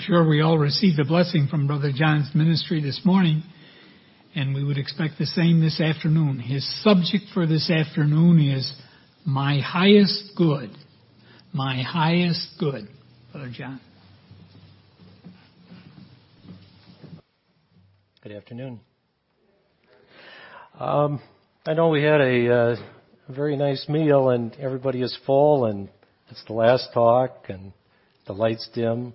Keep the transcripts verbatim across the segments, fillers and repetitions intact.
sure we all received a blessing from Brother John's ministry this morning, and we would expect the same this afternoon. His subject for this afternoon is my highest good. My highest good. Brother John. Good afternoon. Um, I know we had a uh, very nice meal and everybody is full and it's the last talk and the lights dim.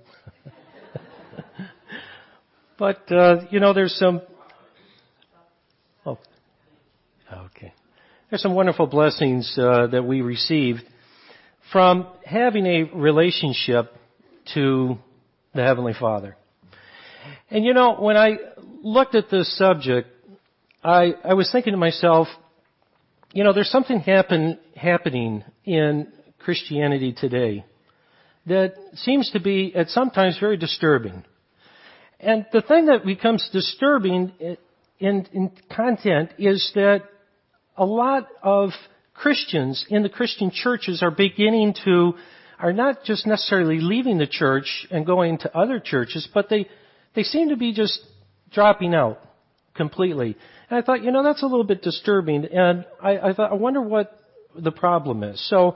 But, uh, you know, there's some... Oh, okay. There's some wonderful blessings uh, that we received from having a relationship to the Heavenly Father. And, you know, when I looked at this subject, I, I was thinking to myself, you know, there's something happen, happening in Christianity today that seems to be at sometimes very disturbing. And the thing that becomes disturbing in, in content is that a lot of Christians in the Christian churches are beginning to, are not just necessarily leaving the church and going to other churches, but they, they seem to be just dropping out completely. And I thought, you know, that's a little bit disturbing. And I, I thought, I wonder what the problem is. So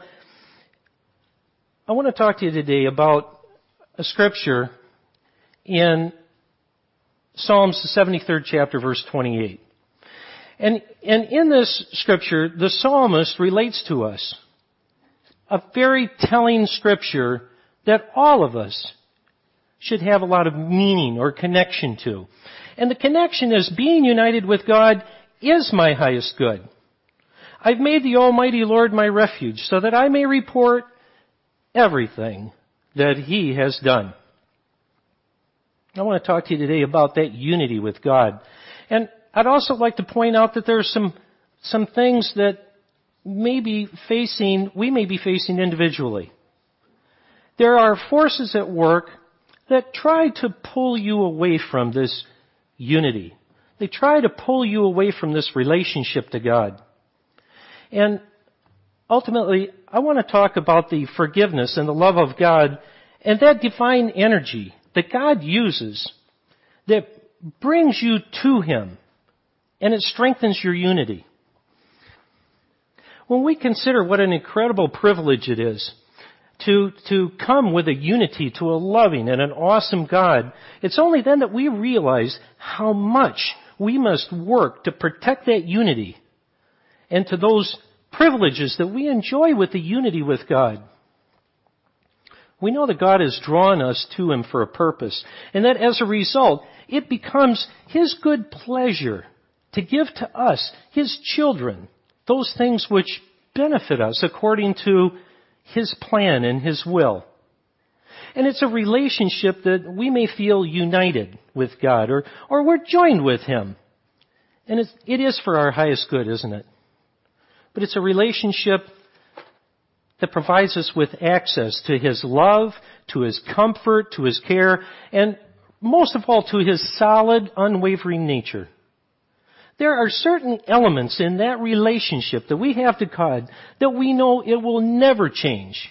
I want to talk to you today about a scripture in Psalms, the seventy-third chapter, verse twenty-eight. And, and in this scripture, the psalmist relates to us a very telling scripture that all of us should have a lot of meaning or connection to. And the connection is being united with God is my highest good. I've made the Almighty Lord my refuge so that I may report everything that He has done. I want to talk to you today about that unity with God. And I'd also like to point out that there are some, some things that may be facing, we may be facing individually. There are forces at work that try to pull you away from this unity. They try to pull you away from this relationship to God. And ultimately, I want to talk about the forgiveness and the love of God and that divine energy that God uses that brings you to Him and it strengthens your unity. When we consider what an incredible privilege it is to, to come with a unity to a loving and an awesome God, it's only then that we realize how much we must work to protect that unity and to those privileges that we enjoy with the unity with God. We know that God has drawn us to Him for a purpose, and that as a result, it becomes His good pleasure to give to us, His children, those things which benefit us according to His plan and His will. And it's a relationship that we may feel united with God, or, or we're joined with Him. And it's, it is for our highest good, isn't it? But it's a relationship that provides us with access to His love, to His comfort, to His care, and most of all to His solid, unwavering nature. There are certain elements in that relationship that we have to God that we know it will never change.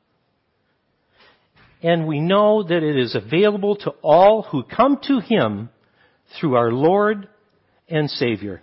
And we know that it is available to all who come to Him through our Lord and Savior.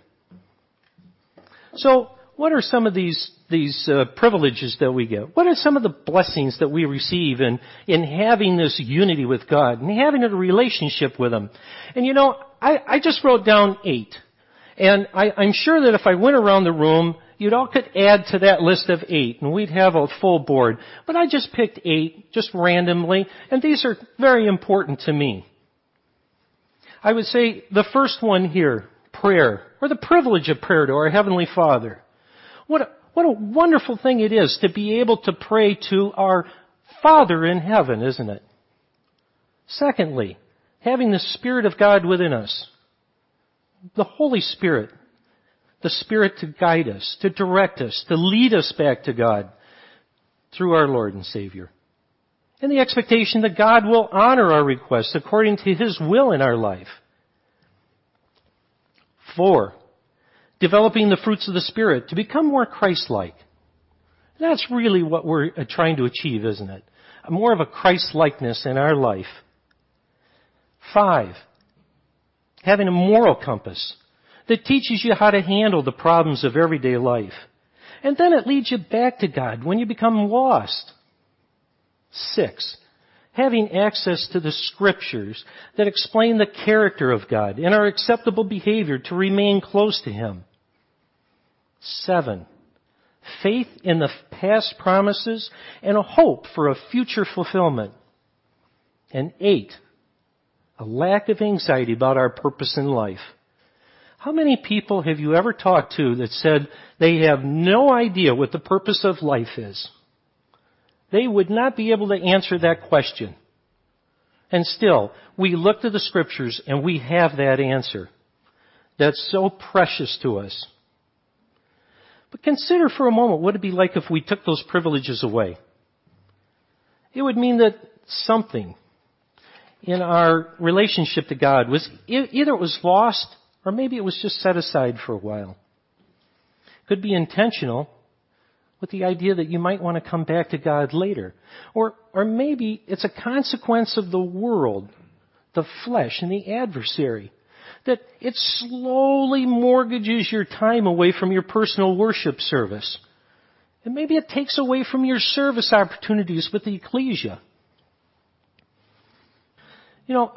So, what are some of these these uh, privileges that we get? What are some of the blessings that we receive in, in having this unity with God and having a relationship with Him? And you know, I, I just wrote down eight. And I, I'm sure that if I went around the room, you'd all could add to that list of eight, and we'd have a full board. But I just picked eight, just randomly, and these are very important to me. I would say the first one here, prayer, or the privilege of prayer to our Heavenly Father. What a, what a wonderful thing it is to be able to pray to our Father in heaven, isn't it? Secondly, having the Spirit of God within us. The Holy Spirit. The Spirit to guide us, to direct us, to lead us back to God through our Lord and Savior. And the expectation that God will honor our requests according to His will in our life. Four, developing the fruits of the Spirit to become more Christ-like. That's really what we're trying to achieve, isn't it? More of a Christ-likeness in our life. Five, having a moral compass that teaches you how to handle the problems of everyday life. And then it leads you back to God when you become lost. Six, having access to the Scriptures that explain the character of God and our acceptable behavior to remain close to Him. Seven, faith in the past promises and a hope for a future fulfillment. And eight, a lack of anxiety about our purpose in life. How many people have you ever talked to that said they have no idea what the purpose of life is? They would not be able to answer that question. And still, we look to the Scriptures and we have that answer. That's so precious to us. But consider for a moment what it would be like if we took those privileges away. It would mean that something in our relationship to God was either it was lost or maybe it was just set aside for a while. It could be intentional with the idea that you might want to come back to God later. Or, or maybe it's a consequence of the world, the flesh, and the adversary. That it slowly mortgages your time away from your personal worship service. And maybe it takes away from your service opportunities with the ecclesia. You know,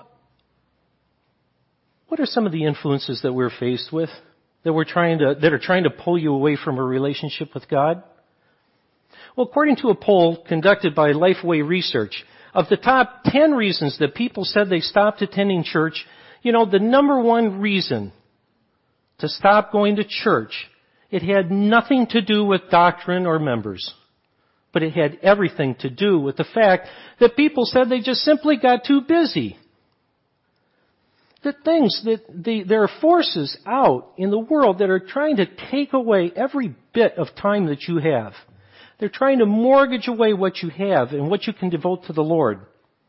what are some of the influences that we're faced with that we're trying to, that are trying to pull you away from a relationship with God? Well, according to a poll conducted by Lifeway Research, of the top ten reasons that people said they stopped attending church, you know, the number one reason to stop going to church, it had nothing to do with doctrine or members, but it had everything to do with the fact that people said they just simply got too busy. That things, that the, there are forces out in the world that are trying to take away every bit of time that you have. They're trying to mortgage away what you have and what you can devote to the Lord.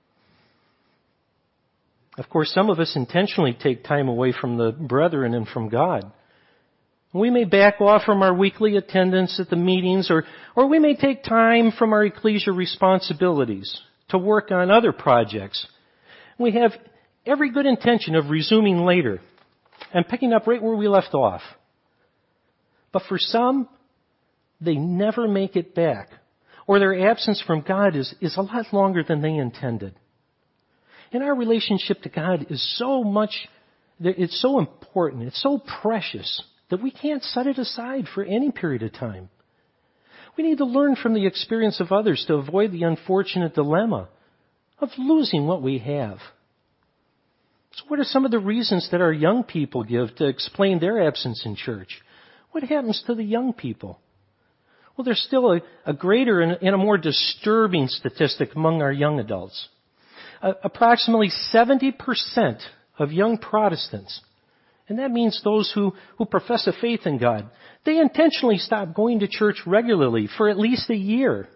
Of course, some of us intentionally take time away from the brethren and from God. We may back off from our weekly attendance at the meetings, or, or we may take time from our ecclesia responsibilities to work on other projects. We have every good intention of resuming later and picking up right where we left off. But for some, they never make it back, or their absence from God is, is a lot longer than they intended. And our relationship to God is so much, it's so important, it's so precious that we can't set it aside for any period of time. We need to learn from the experience of others to avoid the unfortunate dilemma of losing what we have. So what are some of the reasons that our young people give to explain their absence in church? What happens to the young people? Well, there's still a, a greater and, and a more disturbing statistic among our young adults. Uh, approximately seventy percent of young Protestants, and that means those who, who profess a faith in God, they intentionally stop going to church regularly for at least a year.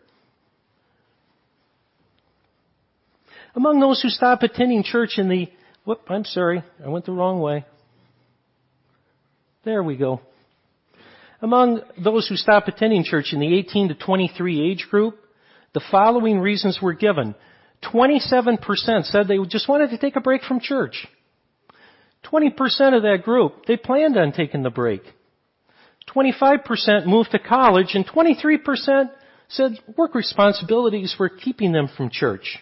Among those who stop attending church in the, whoop, I'm sorry, I went the wrong way. There we go. Among those who stop attending church in the eighteen to twenty-three age group, the following reasons were given. twenty-seven percent said they just wanted to take a break from church. twenty percent of that group, they planned on taking the break. twenty-five percent moved to college, and twenty-three percent said work responsibilities were keeping them from church.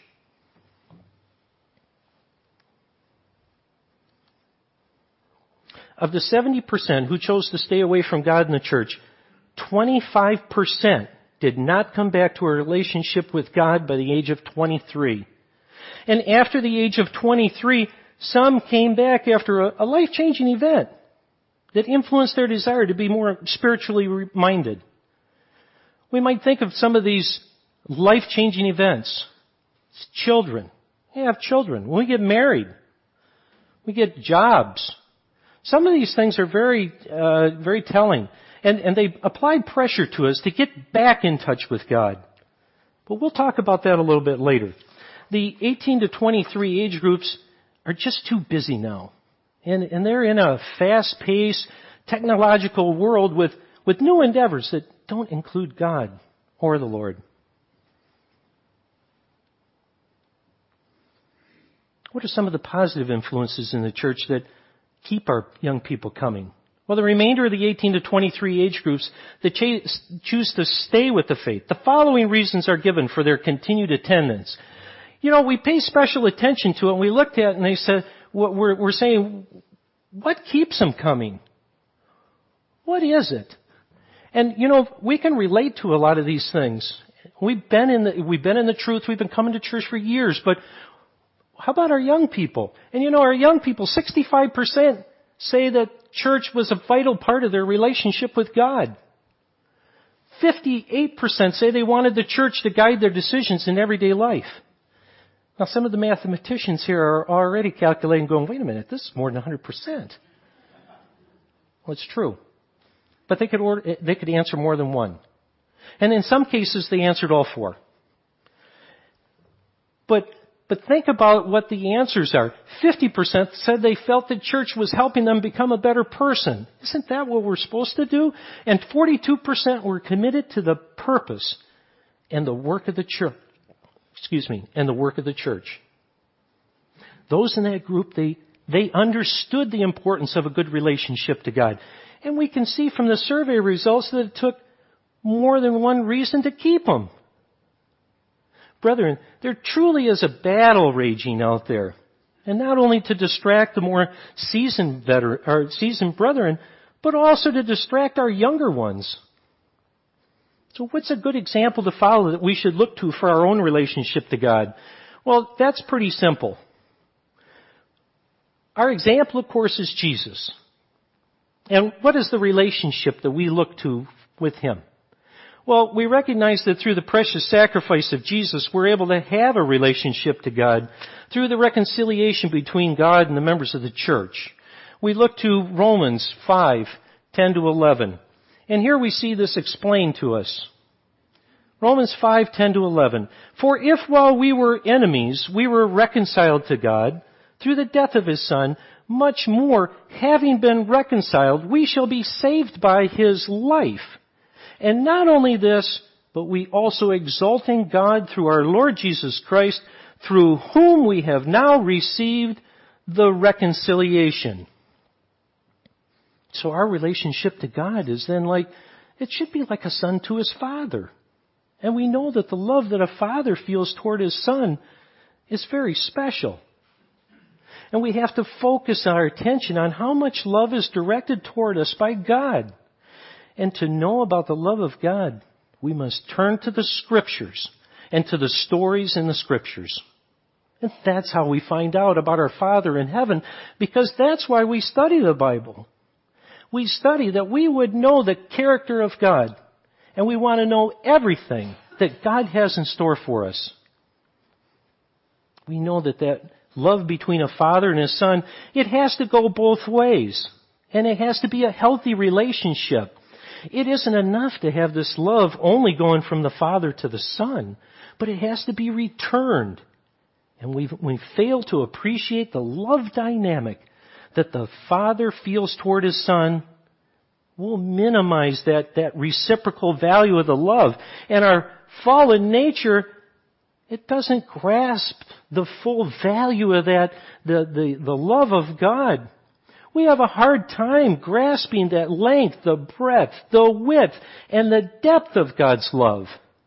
Of the seventy percent who chose to stay away from God in the church, twenty-five percent did not come back to a relationship with God by the age of twenty-three. And after the age of twenty-three, some came back after a, a life-changing event that influenced their desire to be more spiritually minded. We might think of some of these life-changing events. Children. We have children. When we get married, we get jobs. Some of these things are very, uh, very telling. And, and they applied pressure to us to get back in touch with God. But we'll talk about that a little bit later. The eighteen to twenty-three age groups are just too busy now. And, and they're in a fast-paced technological world with, with new endeavors that don't include God or the Lord. What are some of the positive influences in the church that keep our young people coming? Well, the remainder of the eighteen to twenty-three age groups that choose to stay with the faith, the following reasons are given for their continued attendance. You know, we pay special attention to it, and we looked at it, and they said, we're, we're saying, what keeps them coming? What is it? And, you know, we can relate to a lot of these things. We've been in the, we've been in the truth, we've been coming to church for years, but how about our young people? And you know, our young people, sixty-five percent say that church was a vital part of their relationship with God. fifty-eight percent say they wanted the church to guide their decisions in everyday life. Now, some of the mathematicians here are already calculating, going, wait a minute, this is more than one hundred percent. Well, it's true. But they could order, they could answer more than one. And in some cases, they answered all four. But But think about what the answers are. fifty percent said they felt that church was helping them become a better person. Isn't that what we're supposed to do? And forty-two percent were committed to the purpose and the work of the church. Excuse me, and the work of the church. Those in that group, they, they understood the importance of a good relationship to God. And we can see from the survey results that it took more than one reason to keep them. Brethren, there truly is a battle raging out there. And not only to distract the more seasoned veteran, or seasoned brethren, but also to distract our younger ones. So what's a good example to follow that we should look to for our own relationship to God? Well, that's pretty simple. Our example, of course, is Jesus. And what is the relationship that we look to with Him? Well, we recognize that through the precious sacrifice of Jesus, we're able to have a relationship to God through the reconciliation between God and the members of the church. We look to Romans five, ten to eleven. And here we see this explained to us. Romans five, ten to eleven. For if while we were enemies, we were reconciled to God through the death of His Son, much more, having been reconciled, we shall be saved by His life. And not only this, but we also exult in God through our Lord Jesus Christ, through whom we have now received the reconciliation. So our relationship to God is then like, it should be like a son to his father. And we know that the love that a father feels toward his son is very special. And we have to focus our attention on how much love is directed toward us by God. And to know about the love of God, we must turn to the Scriptures and to the stories in the Scriptures. And that's how we find out about our Father in heaven, because that's why we study the Bible. We study that we would know the character of God, and we want to know everything that God has in store for us. We know that that love between a father and his son, it has to go both ways, and it has to be a healthy relationship. It isn't enough to have this love only going from the Father to the Son, but it has to be returned. And we we fail to appreciate the love dynamic that the Father feels toward His Son. We'll minimize that, that reciprocal value of the love. And our fallen nature, it doesn't grasp the full value of that, the, the, the love of God. We have a hard time grasping that length, the breadth, the width, and the depth of God's love.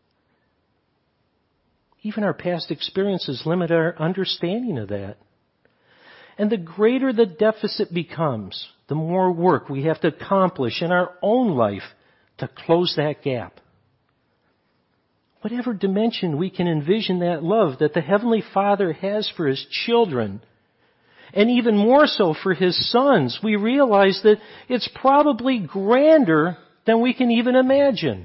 Even our past experiences limit our understanding of that. And the greater the deficit becomes, the more work we have to accomplish in our own life to close that gap. Whatever dimension we can envision that love that the Heavenly Father has for His children, and even more so for His sons, we realize that it's probably grander than we can even imagine.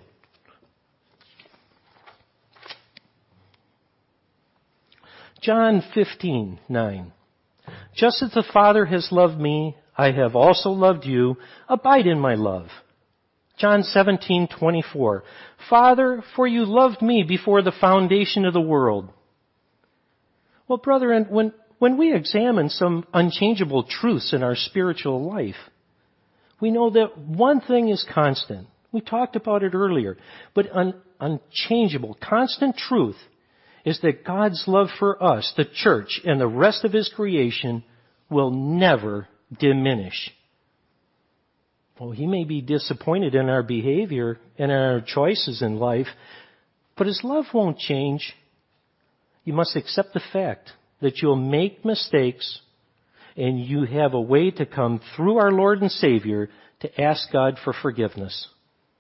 John fifteen nine. Just as the Father has loved me, I have also loved you. Abide in my love. John seventeen twenty-four. Father, for you loved me before the foundation of the world. Well, brethren, when When we examine some unchangeable truths in our spiritual life, we know that one thing is constant. We talked about it earlier. But un- unchangeable, constant truth is that God's love for us, the church, and the rest of His creation will never diminish. Well, He may be disappointed in our behavior and our choices in life, but His love won't change. You must accept the fact that you'll make mistakes and you have a way to come through our Lord and Savior to ask God for forgiveness.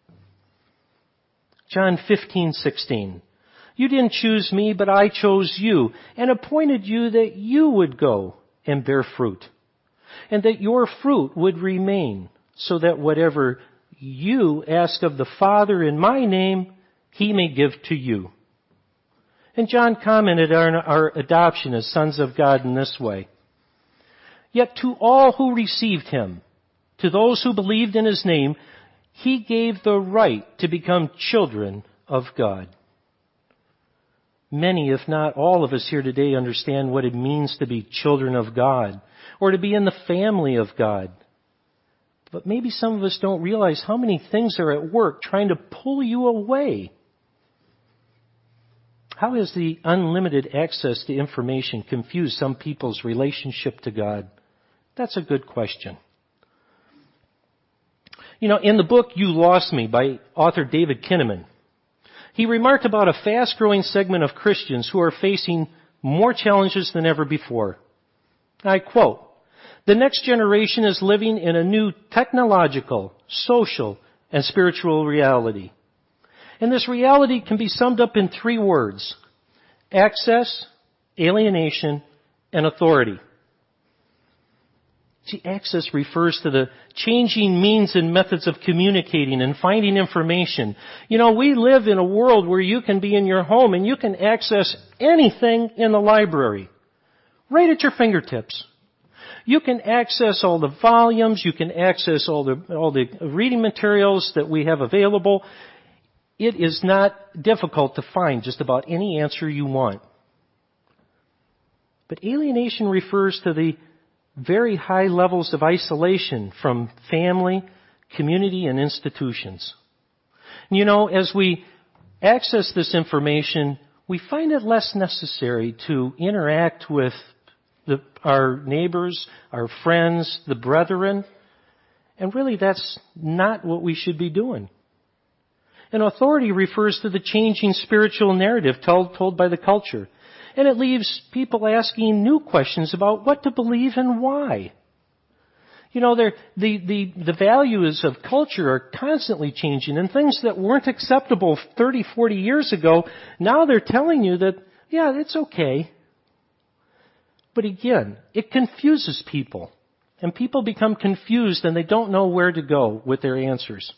John fifteen sixteen. You didn't choose me, but I chose you and appointed you that you would go and bear fruit, and that your fruit would remain, so that whatever you ask of the Father in my name, He may give to you. And John commented on our adoption as sons of God in this way. Yet to all who received Him, to those who believed in His name, He gave the right to become children of God. Many, if not all of us here today, understand what it means to be children of God, or to be in the family of God. But maybe some of us don't realize how many things are at work trying to pull you away. How has the unlimited access to information confused some people's relationship to God? That's a good question. You know, in the book You Lost Me by author David Kinnaman, he remarked about a fast-growing segment of Christians who are facing more challenges than ever before. I quote, "The next generation is living in a new technological, social, and spiritual reality. And this reality can be summed up in three words: access, alienation, and authority." See, access refers to the changing means and methods of communicating and finding information. You know, we live in a world where you can be in your home and you can access anything in the library, right at your fingertips. You can access all the volumes, you can access all the, all the reading materials that we have available. It is not difficult to find just about any answer you want. But alienation refers to the very high levels of isolation from family, community, and institutions. You know, as we access this information, we find it less necessary to interact with the, our neighbors, our friends, the brethren. And really, that's not what we should be doing. And authority refers to the changing spiritual narrative told, told by the culture. And it leaves people asking new questions about what to believe and why. You know, the, the, the values of culture are constantly changing, and things that weren't acceptable thirty, forty years ago, now they're telling you that, yeah, it's okay. But again, it confuses people. And people become confused and they don't know where to go with their answers.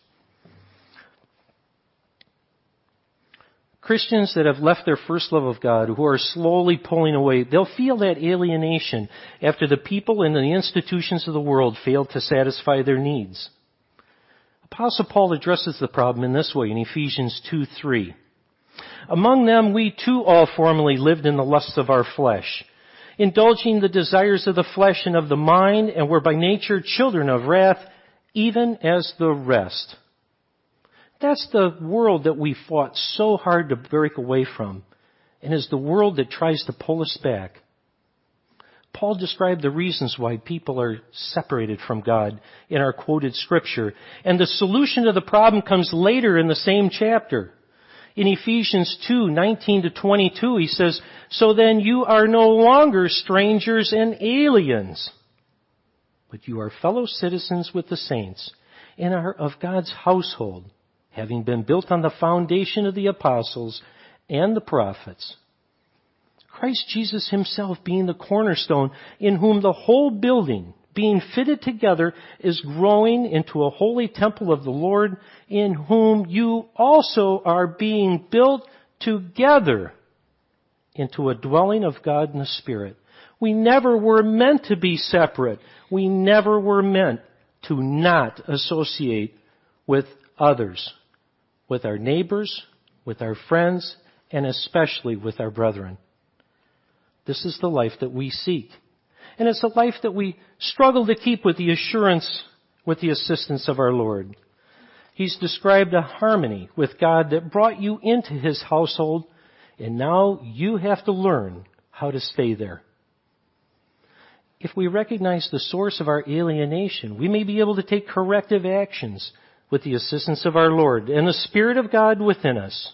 Christians that have left their first love of God, who are slowly pulling away, they'll feel that alienation after the people and the institutions of the world fail to satisfy their needs. Apostle Paul addresses the problem in this way in Ephesians two three. "Among them we too all formerly lived in the lusts of our flesh, indulging the desires of the flesh and of the mind, and were by nature children of wrath, even as the rest." That's the world that we fought so hard to break away from, and is the world that tries to pull us back. Paul described the reasons why people are separated from God in our quoted scripture, and the solution to the problem comes later in the same chapter. In Ephesians two nineteen to twenty-two, he says, "So then you are no longer strangers and aliens, but you are fellow citizens with the saints and are of God's household, having been built on the foundation of the apostles and the prophets, Christ Jesus Himself being the cornerstone, in whom the whole building, being fitted together, is growing into a holy temple of the Lord, in whom you also are being built together into a dwelling of God in the Spirit." We never were meant to be separate. We never were meant to not associate with others, with our neighbors, with our friends, and especially with our brethren. This is the life that we seek. And it's a life that we struggle to keep with the assurance, with the assistance of our Lord. He's described a harmony with God that brought you into His household And now you have to learn how to stay there. If we recognize the source of our alienation, we may be able to take corrective actions with the assistance of our Lord and the Spirit of God within us.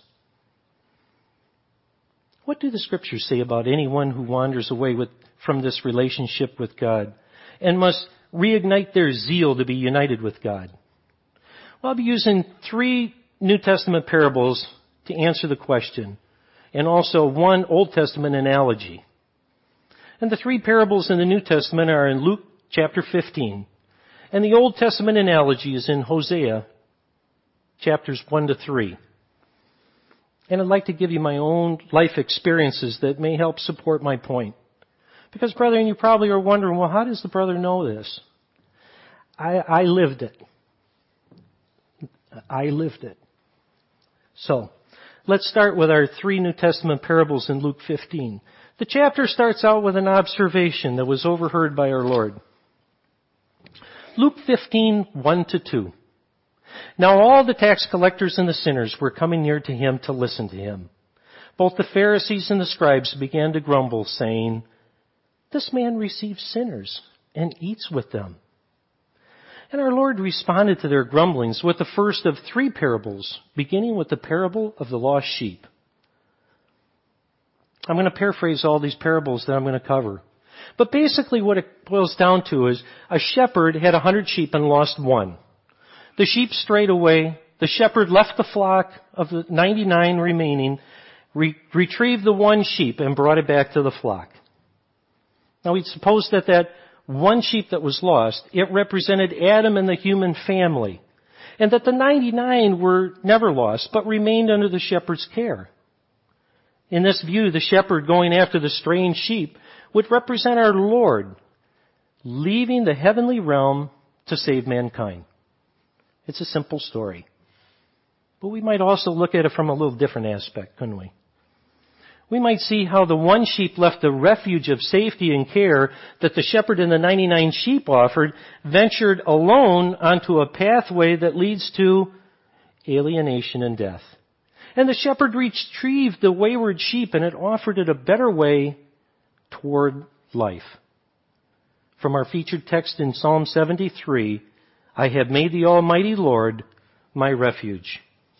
What do the Scriptures say about anyone who wanders away with, from this relationship with God and must reignite their zeal to be united with God? Well, I'll be using three New Testament parables to answer the question, and also one Old Testament analogy. And the three parables in the New Testament are in Luke chapter fifteen. And the Old Testament analogy is in Hosea chapters one to three. And I'd like to give you my own life experiences that may help support my point. Because, brethren, you probably are wondering, well, how does the brother know this? I, I lived it. I lived it. So, let's start with our three New Testament parables in Luke fifteen. The chapter starts out with an observation that was overheard by our Lord. Luke fifteen, one to two. Now all the tax collectors and the sinners were coming near to him to listen to him. Both the Pharisees and the scribes began to grumble, saying, "This man receives sinners and eats with them." And our Lord responded to their grumblings with the first of three parables, beginning with the parable of the lost sheep. I'm going to paraphrase all these parables that I'm going to cover. But basically what it boils down to is a shepherd had a hundred sheep and lost one. The sheep strayed away. The shepherd left the flock of the ninety-nine remaining, re- retrieved the one sheep and brought it back to the flock. Now we suppose that that one sheep that was lost, it represented Adam and the human family. And that the ninety-nine were never lost, but remained under the shepherd's care. In this view, the shepherd going after the straying sheep would represent our Lord, leaving the heavenly realm to save mankind. It's a simple story. But we might also look at it from a little different aspect, couldn't we? We might see how the one sheep left the refuge of safety and care that the shepherd and the ninety-nine sheep offered, ventured alone onto a pathway that leads to alienation and death. And the shepherd retrieved the wayward sheep and it offered it a better way toward life. From our featured text in Psalm seventy-three, I have made the Almighty Lord my refuge.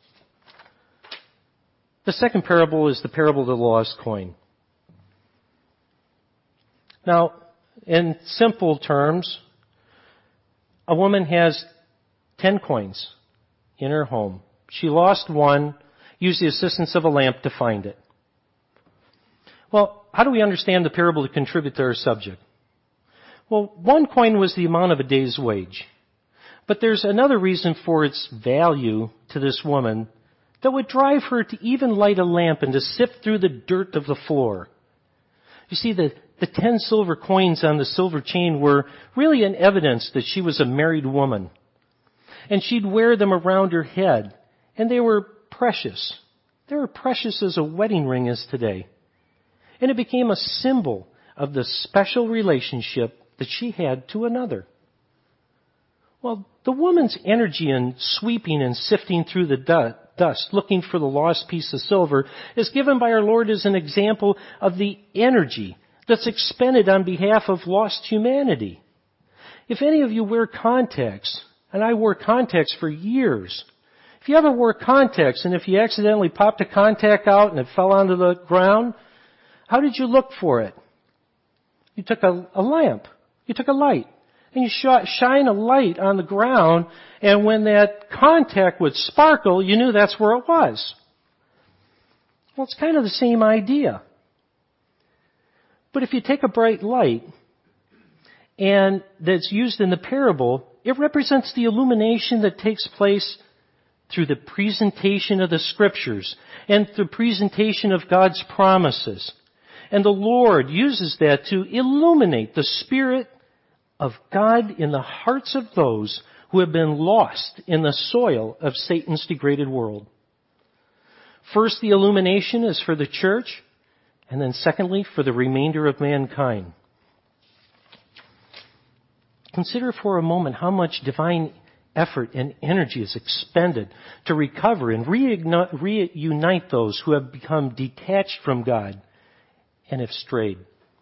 The second parable is the parable of the lost coin. Now, in simple terms, a woman has ten coins in her home. She lost one, used the assistance of a lamp to find it. Well, how do we understand the parable to contribute to our subject? Well, one coin was the amount of a day's wage. But there's another reason for its value to this woman that would drive her to even light a lamp and to sift through the dirt of the floor. You see, the, the ten silver coins on the silver chain were really an evidence that she was a married woman. And she'd wear them around her head. And they were precious. They were precious as a wedding ring is today. And it became a symbol of the special relationship that she had to another. Well, the woman's energy in sweeping and sifting through the dust, dust, looking for the lost piece of silver, is given by our Lord as an example of the energy that's expended on behalf of lost humanity. If any of you wear contacts, and I wore contacts for years, if you ever wore contacts and if you accidentally popped a contact out and it fell onto the ground, how did you look for it? You took a, a lamp. You took a light. And you sh- shine a light on the ground, and when that contact would sparkle, you knew that's where it was. Well, it's kind of the same idea. But if you take a bright light, and that's used in the parable, it represents the illumination that takes place through the presentation of the Scriptures and the presentation of God's promises. And the Lord uses that to illuminate the Spirit of God in the hearts of those who have been lost in the soil of Satan's degraded world. First, the illumination is for the church, and then secondly, for the remainder of mankind. Consider for a moment how much divine effort and energy is expended to recover and reignite, reunite those who have become detached from God and have strayed.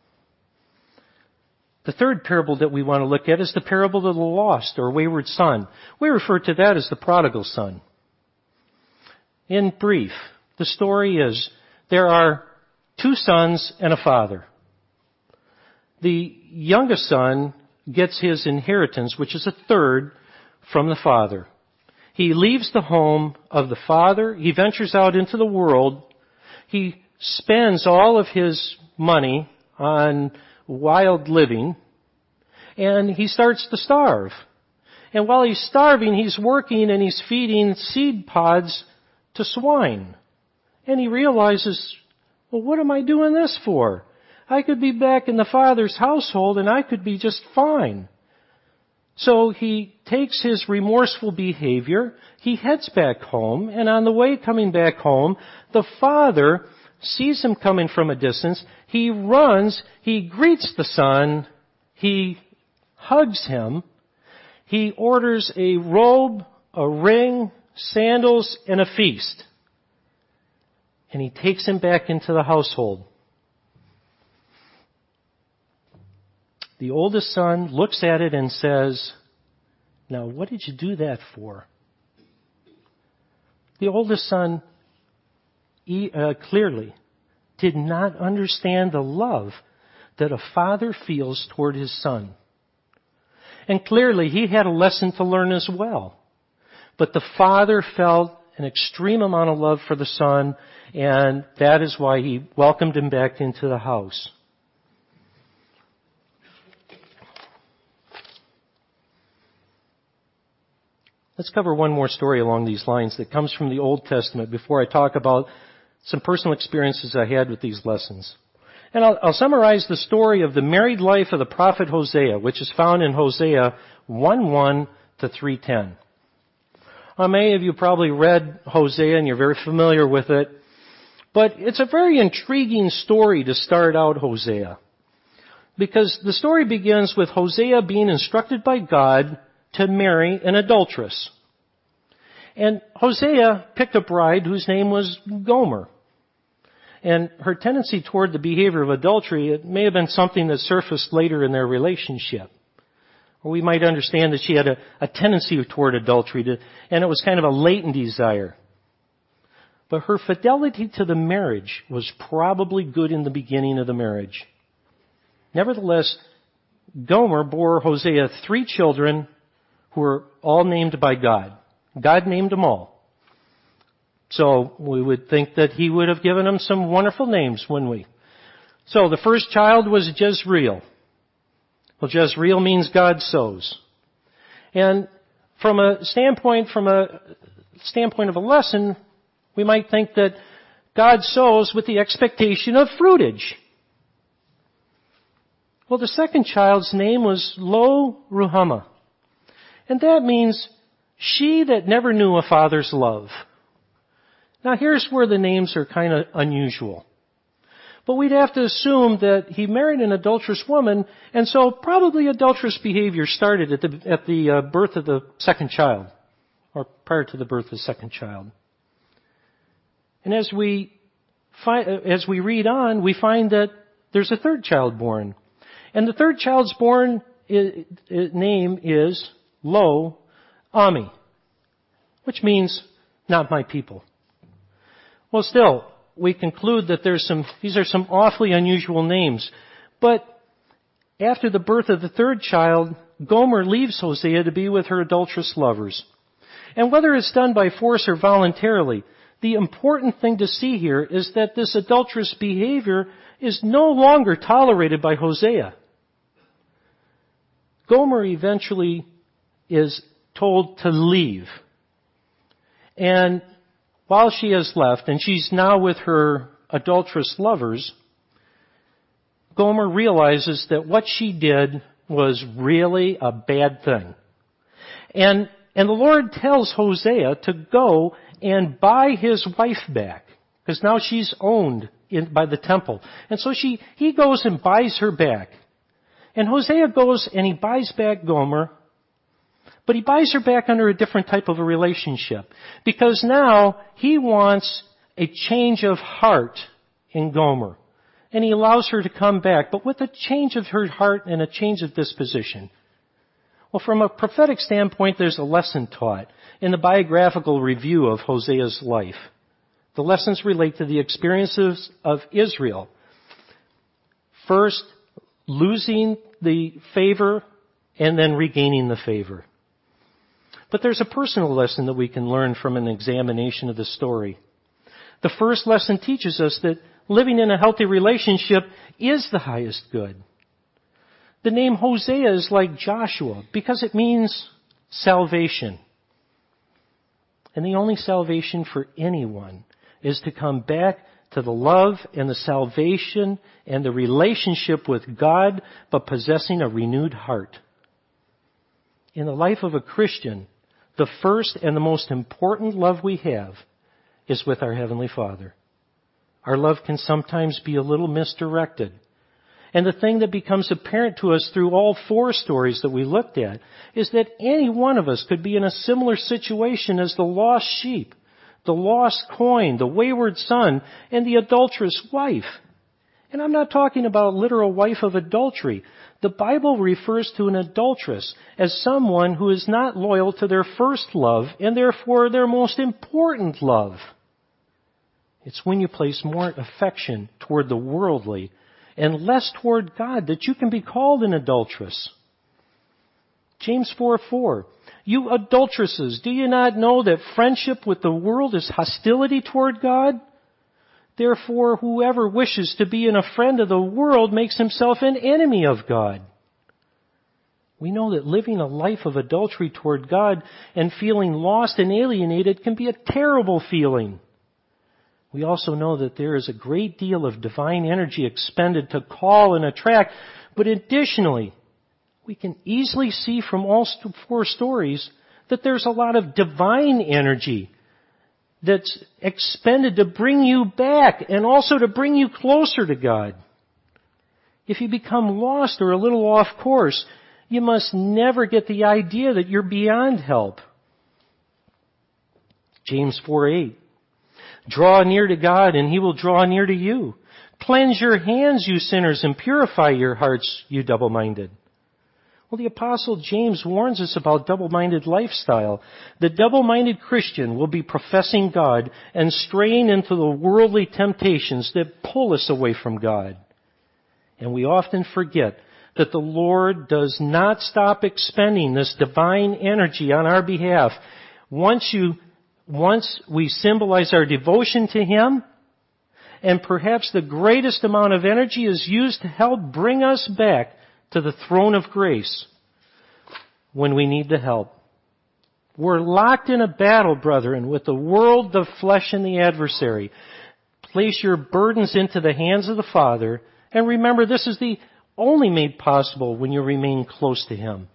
The third parable that we want to look at is the parable of the lost or wayward son. We refer to that as the prodigal son. In brief, the story is there are two sons and a father. The youngest son gets his inheritance, which is a third, from the father. He leaves the home of the father. He ventures out into the world. He spends all of his money on wild living, and he starts to starve. And while he's starving, he's working and he's feeding seed pods to swine. And he realizes, well, what am I doing this for? I could be back in the Father's household and I could be just fine. So he takes his remorseful behavior, he heads back home, and on the way coming back home, the Father sees him coming from a distance. He runs, he greets the son, he hugs him, he orders a robe, a ring, sandals, and a feast. And he takes him back into the household. The oldest son looks at it and says, now what did you do that for? The oldest son uh, clearly did not understand the love that a father feels toward his son. And clearly he had a lesson to learn as well. But the father felt an extreme amount of love for the son, and that is why he welcomed him back into the house. Let's cover one more story along these lines that comes from the Old Testament before I talk about some personal experiences I had with these lessons. And I'll, I'll summarize the story of the married life of the prophet Hosea, which is found in Hosea one one to three ten. Uh, many of you probably read Hosea and you're very familiar with it. But it's a very intriguing story to start out Hosea. Because the story begins with Hosea being instructed by God to marry an adulteress. And Hosea picked a bride whose name was Gomer. And her tendency toward the behavior of adultery, it may have been something that surfaced later in their relationship. Or we might understand that she had a, a tendency toward adultery, to, and it was kind of a latent desire. But her fidelity to the marriage was probably good in the beginning of the marriage. Nevertheless, Gomer bore Hosea three children who were all named by God. God named them all. So we would think that he would have given them some wonderful names, wouldn't we? So the first child was Jezreel. Well, Jezreel means God sows. And from a standpoint, from a standpoint of a lesson, we might think that God sows with the expectation of fruitage. Well, the second child's name was Lo Ruhamah. And that means she that never knew a father's love. Now here's where the names are kind of unusual. But we'd have to assume that he married an adulterous woman, and so probably adulterous behavior started at the, at the uh, birth of the second child, or prior to the birth of the second child. And as we fi- as we read on, we find that there's a third child born. And the third child's born I- I- name is Lo Ami, which means not my people. Well, still, we conclude that there's some, these are some awfully unusual names. But after the birth of the third child, Gomer leaves Hosea to be with her adulterous lovers. And whether it's done by force or voluntarily, the important thing to see here is that this adulterous behavior is no longer tolerated by Hosea. Gomer eventually is told to leave. And while she has left, and she's now with her adulterous lovers, Gomer realizes that what she did was really a bad thing. And, and the Lord tells Hosea to go and buy his wife back, because now she's owned in, by the temple. And so she, he goes and buys her back. And Hosea goes and he buys back Gomer, But he buys her back under a different type of a relationship. Because now he wants a change of heart in Gomer. And he allows her to come back, but with a change of her heart and a change of disposition. Well, from a prophetic standpoint, there's a lesson taught in the biographical review of Hosea's life. The lessons relate to the experiences of Israel. First, losing the favor and then regaining the favor. But there's a personal lesson that we can learn from an examination of the story. The first lesson teaches us that living in a healthy relationship is the highest good. The name Hosea is like Joshua because it means salvation. And the only salvation for anyone is to come back to the love and the salvation and the relationship with God, but possessing a renewed heart. In the life of a Christian, the first and the most important love we have is with our Heavenly Father. Our love can sometimes be a little misdirected. And the thing that becomes apparent to us through all four stories that we looked at is that any one of us could be in a similar situation as the lost sheep, the lost coin, the wayward son, and the adulterous wife. And I'm not talking about a literal wife of adultery. The Bible refers to an adulteress as someone who is not loyal to their first love and therefore their most important love. It's when you place more affection toward the worldly and less toward God that you can be called an adulteress. James four four. You adulteresses, do you not know that friendship with the world is hostility toward God? Therefore, whoever wishes to be a friend of the world makes himself an enemy of God. We know that living a life of adultery toward God and feeling lost and alienated can be a terrible feeling. We also know that there is a great deal of divine energy expended to call and attract, but additionally, we can easily see from all four stories that there's a lot of divine energy that's expended to bring you back and also to bring you closer to God. If you become lost or a little off course, you must never get the idea that you're beyond help. James four eight. Draw near to God and He will draw near to you. Cleanse your hands, you sinners, and purify your hearts, you double-minded. Well, the Apostle James warns us about double-minded lifestyle. The double-minded Christian will be professing God and straying into the worldly temptations that pull us away from God. And we often forget that the Lord does not stop expending this divine energy on our behalf. Once you, once we symbolize our devotion to Him, and perhaps the greatest amount of energy is used to help bring us back to the throne of grace when we need the help. We're locked in a battle, brethren, with the world, the flesh, and the adversary. Place your burdens into the hands of the Father, and remember this is the only made possible when you remain close to Him.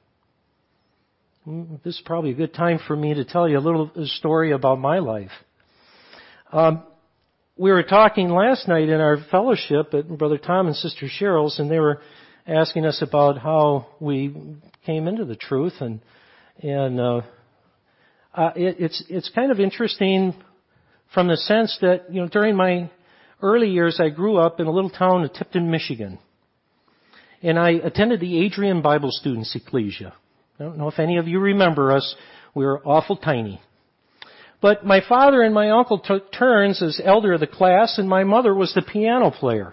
This is probably a good time for me to tell you a little story about my life. Um, we were talking last night in our fellowship at Brother Tom and Sister Cheryl's, and they were asking us about how we came into the truth, and and uh, uh, it, it's it's kind of interesting from the sense that you know during my early years I grew up in a little town of Tipton, Michigan, and I attended the Adrian Bible Students Ecclesia. I don't know if any of you remember us. We were awful tiny. But my father and my uncle took turns as elder of the class, and my mother was the piano player.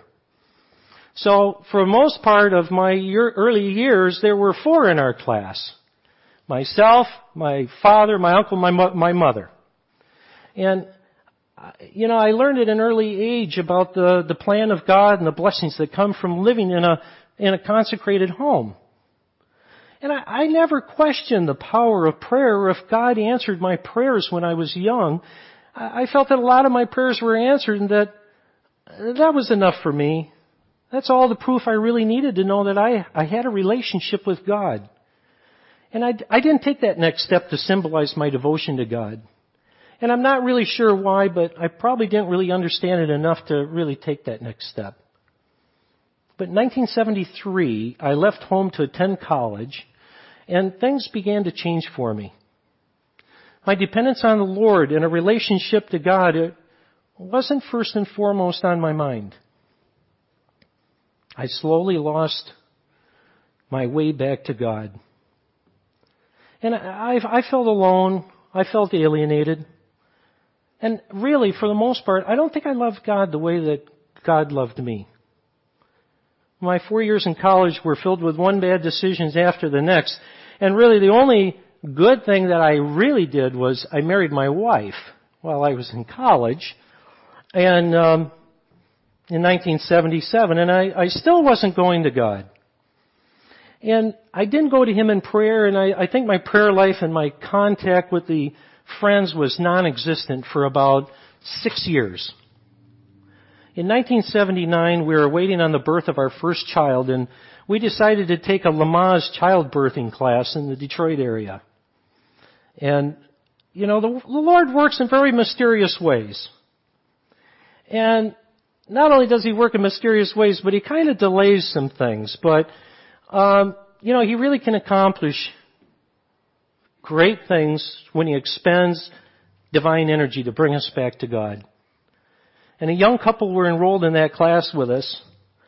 So for most part of my year, early years, there were four in our class. Myself, my father, my uncle, my, mo- my mother. And, you know, I learned at an early age about the, the plan of God and the blessings that come from living in a, in a consecrated home. And I, I never questioned the power of prayer or if God answered my prayers when I was young. I, I felt that a lot of my prayers were answered and that that was enough for me. That's all the proof I really needed to know that I, I had a relationship with God. And I, I didn't take that next step to symbolize my devotion to God. And I'm not really sure why, but I probably didn't really understand it enough to really take that next step. But in nineteen seventy-three, I left home to attend college, And things began to change for me. My dependence on the Lord and a relationship to God, it wasn't first and foremost on my mind. I slowly lost my way back to God. And I, I felt alone. I felt alienated. And really, for the most part, I don't think I loved God the way that God loved me. My four years in college were filled with one bad decisions after the next. And really, the only good thing that I really did was I married my wife while I was in college. And um, in nineteen seventy-seven, and I, I still wasn't going to God. And I didn't go to Him in prayer, and I, I think my prayer life and my contact with the friends was non-existent for about six years. In nineteen seventy-nine, we were waiting on the birth of our first child, and we decided to take a Lamaze childbirthing class in the Detroit area. And, you know, the, the Lord works in very mysterious ways. And not only does He work in mysterious ways, but He kind of delays some things. But, um, you know, He really can accomplish great things when He expends divine energy to bring us back to God. And a young couple were enrolled in that class with us,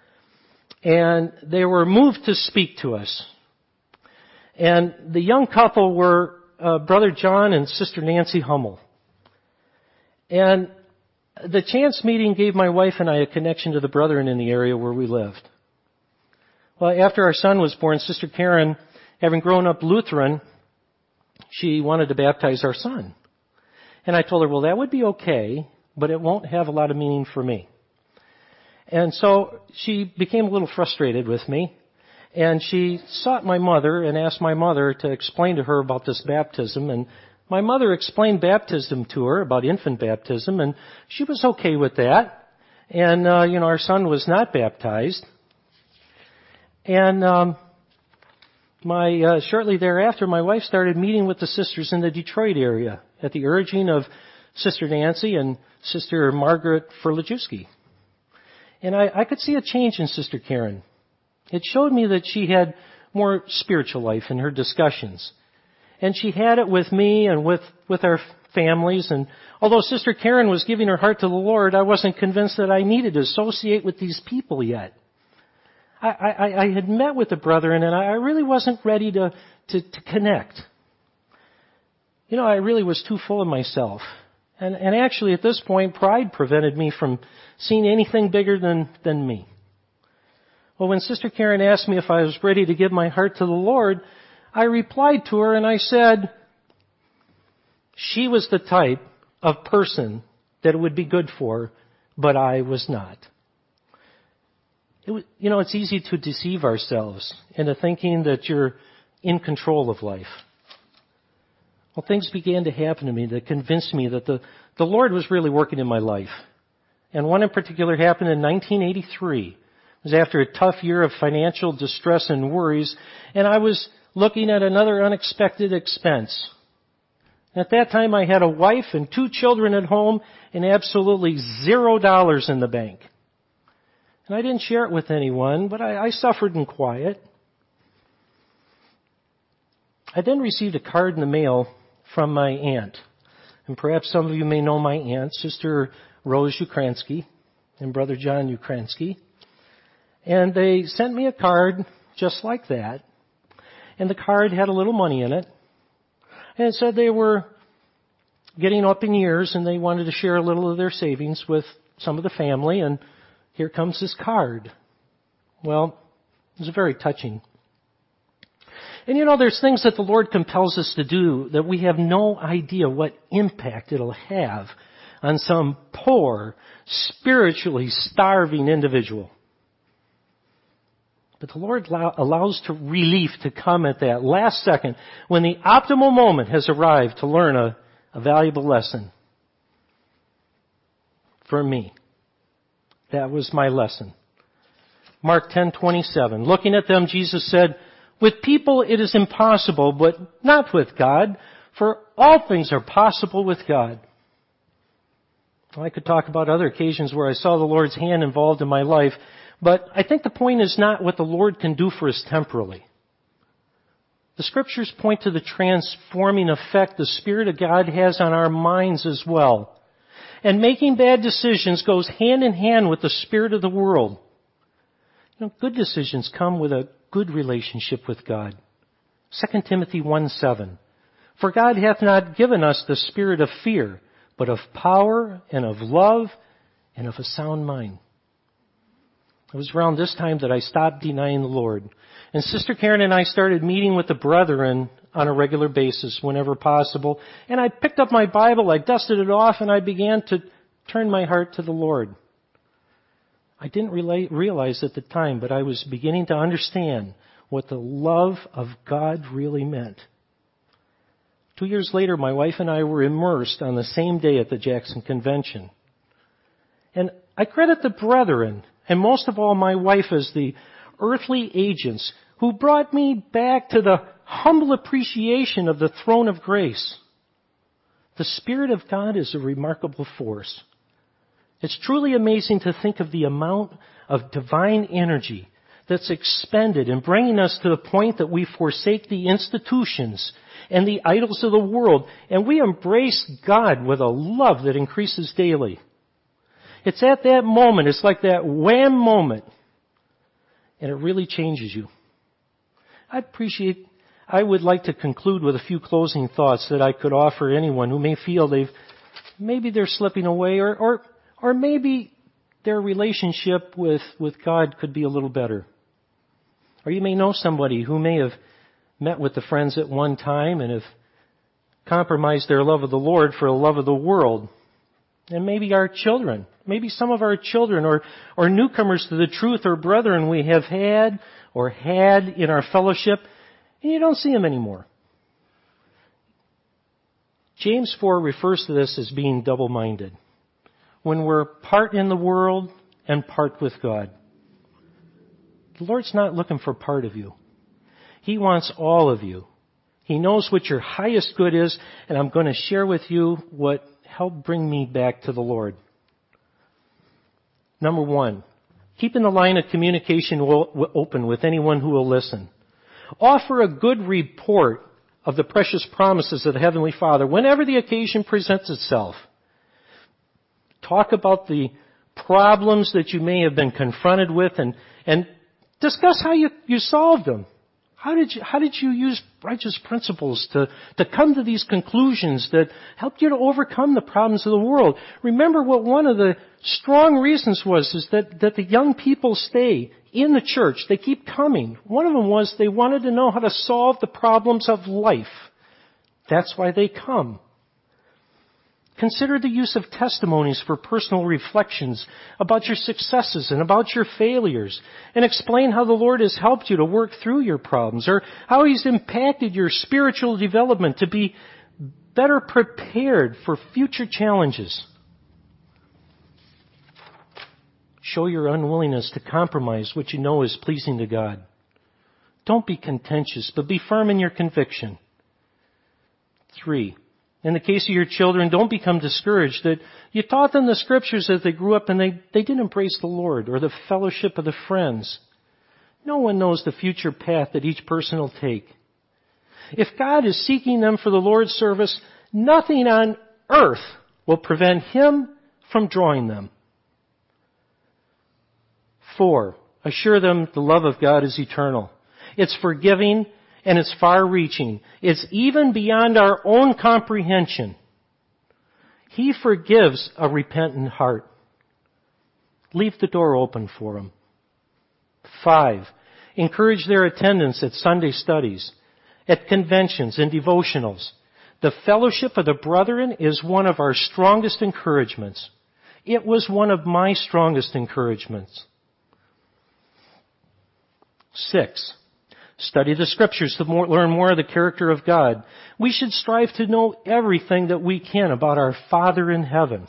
and they were moved to speak to us. And the young couple were uh, Brother John and Sister Nancy Hummel. And the chance meeting gave my wife and I a connection to the brethren in the area where we lived. Well, after our son was born, Sister Karen, having grown up Lutheran, she wanted to baptize our son. And I told her, well, that would be okay, but it won't have a lot of meaning for me. And so she became a little frustrated with me, and she sought my mother and asked my mother to explain to her about this baptism. And my mother explained baptism to her, about infant baptism, and she was okay with that. And, uh, you know, our son was not baptized. And um, my uh, shortly thereafter, my wife started meeting with the sisters in the Detroit area at the urging of Sister Nancy and Sister Margaret Ferlajewski. And I, I could see a change in Sister Karen. It showed me that she had more spiritual life in her discussions. And she had it with me and with, with our families. And although Sister Karen was giving her heart to the Lord, I wasn't convinced that I needed to associate with these people yet. I, I, I had met with the brethren, and I really wasn't ready to, to, to connect. You know, I really was too full of myself. And, and actually, at this point, pride prevented me from seeing anything bigger than, than me. Well, when Sister Karen asked me if I was ready to give my heart to the Lord, I replied to her and I said, she was the type of person that it would be good for, but I was not. It was, you know, it's easy to deceive ourselves into thinking that you're in control of life. Well, things began to happen to me that convinced me that the, the Lord was really working in my life. And one in particular happened in nineteen eighty-three. It was after a tough year of financial distress and worries, and I was looking at another unexpected expense. At that time, I had a wife and two children at home and absolutely zero dollars in the bank. And I didn't share it with anyone, but I, I suffered in quiet. I then received a card in the mail from my aunt. And perhaps some of you may know my aunt, Sister Rose Ukransky and Brother John Ukransky. And they sent me a card just like that. And the card had a little money in it. And it said they were getting up in years and they wanted to share a little of their savings with some of the family. And here comes this card. Well, it was very touching. And you know, there's things that the Lord compels us to do that we have no idea what impact it'll have on some poor, spiritually starving individual. But the Lord allows to relief to come at that last second when the optimal moment has arrived to learn a, a valuable lesson. For me, that was my lesson. Mark ten twenty-seven. Looking at them, Jesus said, with people it is impossible, but not with God, for all things are possible with God. Well, I could talk about other occasions where I saw the Lord's hand involved in my life, but I think the point is not what the Lord can do for us temporally. The Scriptures point to the transforming effect the Spirit of God has on our minds as well. And making bad decisions goes hand in hand with the spirit of the world. You know, good decisions come with a good relationship with God. Second Timothy one seven. For God hath not given us the spirit of fear, but of power and of love and of a sound mind. It was around this time that I stopped denying the Lord. And Sister Karen and I started meeting with the brethren on a regular basis whenever possible. And I picked up my Bible, I dusted it off, and I began to turn my heart to the Lord. I didn't realize at the time, but I was beginning to understand what the love of God really meant. Two years later, my wife and I were immersed on the same day at the Jackson Convention. And I credit the brethren, and most of all my wife, as the earthly agents who brought me back to the humble appreciation of the throne of grace. The Spirit of God is a remarkable force. It's truly amazing to think of the amount of divine energy that's expended in bringing us to the point that we forsake the institutions and the idols of the world, and we embrace God with a love that increases daily. It's at that moment, it's like that wham moment, and it really changes you. I appreciate, I would like to conclude with a few closing thoughts that I could offer anyone who may feel they've, maybe they're slipping away, or, or, or maybe their relationship with, with God could be a little better. Or you may know somebody who may have met with the friends at one time and have compromised their love of the Lord for the love of the world. And maybe our children, maybe some of our children or, or newcomers to the truth or brethren we have had or had in our fellowship, and you don't see them anymore. James four refers to this as being double-minded. When we're part in the world and part with God. The Lord's not looking for part of you. He wants all of you. He knows what your highest good is, and I'm going to share with you what helped bring me back to the Lord. Number one, keeping the line of communication open with anyone who will listen. Offer a good report of the precious promises of the Heavenly Father whenever the occasion presents itself. Talk about the problems that you may have been confronted with and, and discuss how you, you solved them. How did you, how did you use righteous principles to, to come to these conclusions that helped you to overcome the problems of the world? Remember what one of the strong reasons was, is that, that the young people stay in the church. They keep coming. One of them was they wanted to know how to solve the problems of life. That's why they come. Consider the use of testimonies for personal reflections about your successes and about your failures, and explain how the Lord has helped you to work through your problems, or how He's impacted your spiritual development to be better prepared for future challenges. Show your unwillingness to compromise what you know is pleasing to God. Don't be contentious, but be firm in your conviction. Three, in the case of your children, don't become discouraged that you taught them the Scriptures as they grew up and they, they didn't embrace the Lord or the fellowship of the friends. No one knows the future path that each person will take. If God is seeking them for the Lord's service, nothing on earth will prevent Him from drawing them. Four, assure them the love of God is eternal. It's forgiving and it's far-reaching. It's even beyond our own comprehension. He forgives a repentant heart. Leave the door open for them. Five, encourage their attendance at Sunday studies, at conventions and devotionals. The fellowship of the brethren is one of our strongest encouragements. It was one of my strongest encouragements. Six, study the Scriptures to more, learn more of the character of God. We should strive to know everything that we can about our Father in heaven.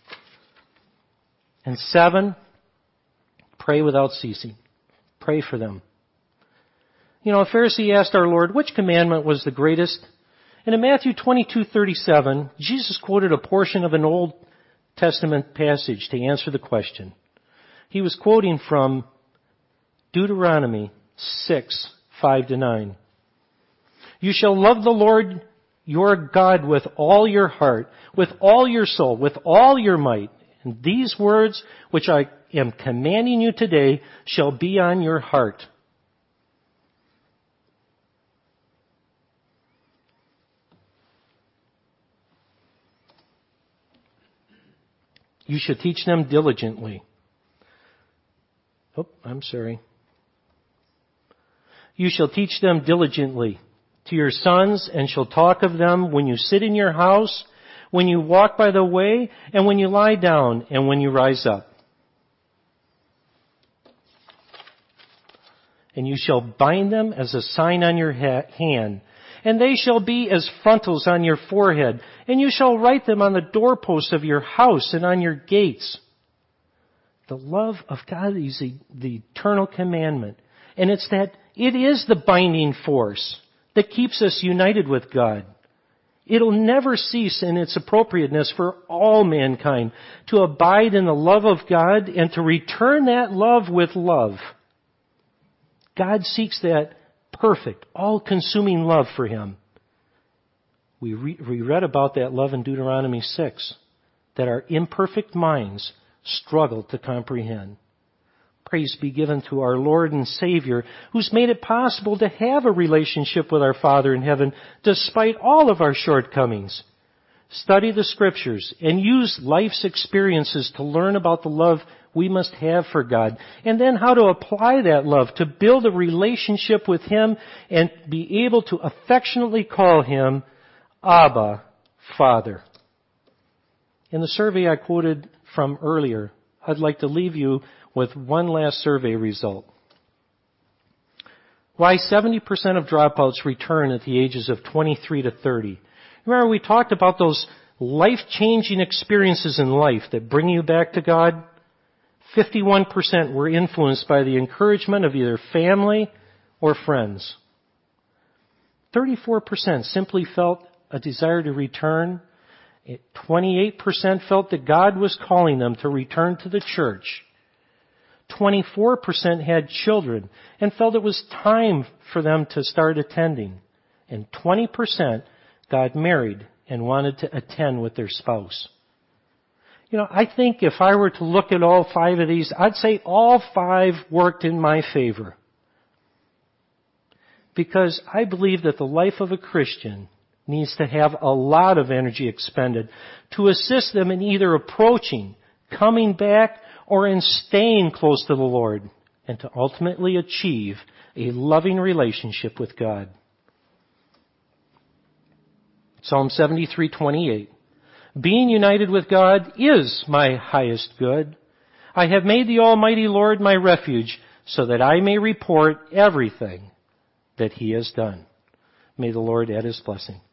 And seven, pray without ceasing. Pray for them. You know, a Pharisee asked our Lord, which commandment was the greatest? And in Matthew twenty-two thirty-seven, Jesus quoted a portion of an Old Testament passage to answer the question. He was quoting from Deuteronomy six, five to nine. You shall love the Lord your God with all your heart, with all your soul, with all your might. And these words which I am commanding you today shall be on your heart. You should teach them diligently. Oh, I'm sorry. You shall teach them diligently to your sons, and shall talk of them when you sit in your house, when you walk by the way, and when you lie down, and when you rise up. And you shall bind them as a sign on your ha- hand, and they shall be as frontals on your forehead, and you shall write them on the doorposts of your house and on your gates. The love of God is the, the eternal commandment. And it's that it is the binding force that keeps us united with God. It'll never cease in its appropriateness for all mankind to abide in the love of God and to return that love with love. God seeks that perfect, all-consuming love for Him. We, re- we read about that love in Deuteronomy six, that our imperfect minds struggle to comprehend. Praise be given to our Lord and Savior, who's made it possible to have a relationship with our Father in heaven despite all of our shortcomings. Study the Scriptures and use life's experiences to learn about the love we must have for God, and then how to apply that love to build a relationship with Him and be able to affectionately call Him Abba, Father. In the survey I quoted from earlier, I'd like to leave you with one last survey result. Why seventy percent of dropouts return at the ages of twenty-three to thirty. Remember, we talked about those life-changing experiences in life that bring you back to God? fifty-one percent were influenced by the encouragement of either family or friends. thirty-four percent simply felt a desire to return. twenty-eight percent felt that God was calling them to return to the church. twenty-four percent had children and felt it was time for them to start attending. And twenty percent got married and wanted to attend with their spouse. You know, I think if I were to look at all five of these, I'd say all five worked in my favor. Because I believe that the life of a Christian needs to have a lot of energy expended to assist them in either approaching, coming back, or in staying close to the Lord, and to ultimately achieve a loving relationship with God. Psalm seventy-three twenty-eight. Being united with God is my highest good. I have made the Almighty Lord my refuge, so that I may report everything that He has done. May the Lord add His blessing.